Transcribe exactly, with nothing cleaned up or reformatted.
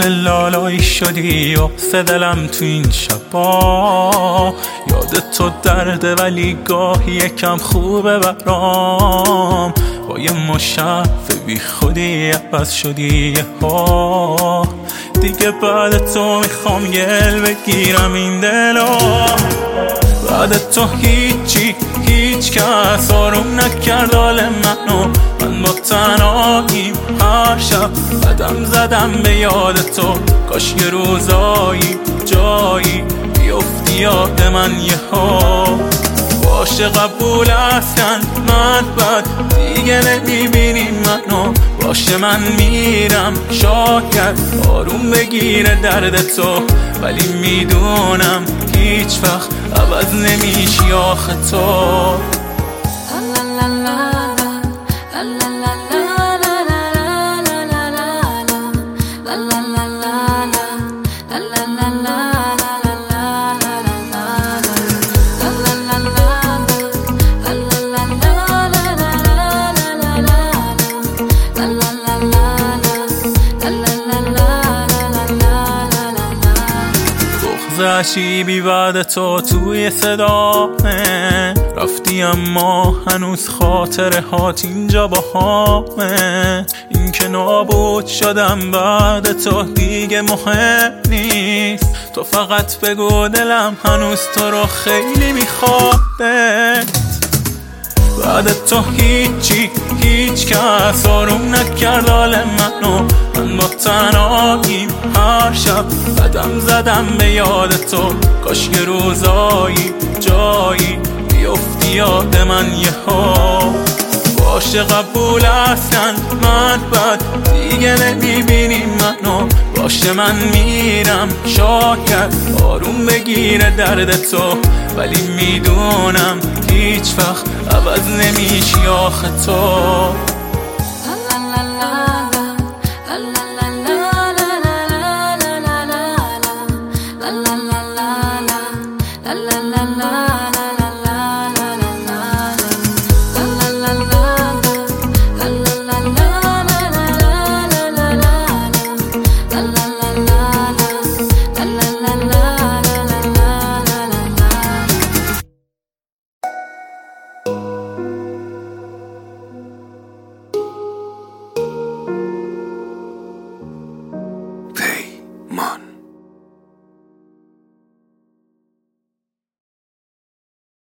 مثل لالایی شدی و دلم تو این شبا. یاد تو درده ولی گاهی یکم خوبه برام. با یه مشف بی خودی عوض شدی ها. دیگه بعد تو میخوام گل بگیرم این دلا. بعد تو هیچی هیچ کس آروم نکرد حال منو. من با تنهاییم هر شب قدم زدم به یاد تو. کاش یه روزایی جایی بیفتی یاد من یه ها. باشه قبول هستن من بد دیگه نمیبینی منو. باشه من میرم شاید آروم بگیره درد تو. ولی میدونم هیچ وقت عوض نمیشی آخه تو. عشیبی بعد تو توی صدامه. رفتی اما هنوز خاطره هات اینجا با همه. این که نابود شدم بعد تو دیگه مهم نیست. تو فقط بگو دلم هنوز تو رو خیلی میخواد. بعد تو هیچی هیچ کس آروم نکرد حال منو. من با تنهاییم هر شب قدم زدم به یاد تو. کاش یه روزایی جایی بیفتی یاد من یه ها. باشه قبول هستن من بد دیگه نمیبینی منو. باشه من میرم شاید آروم بگیره درد تو. ولی میدونم هیچ وقت عوض نمیشی آخه تو.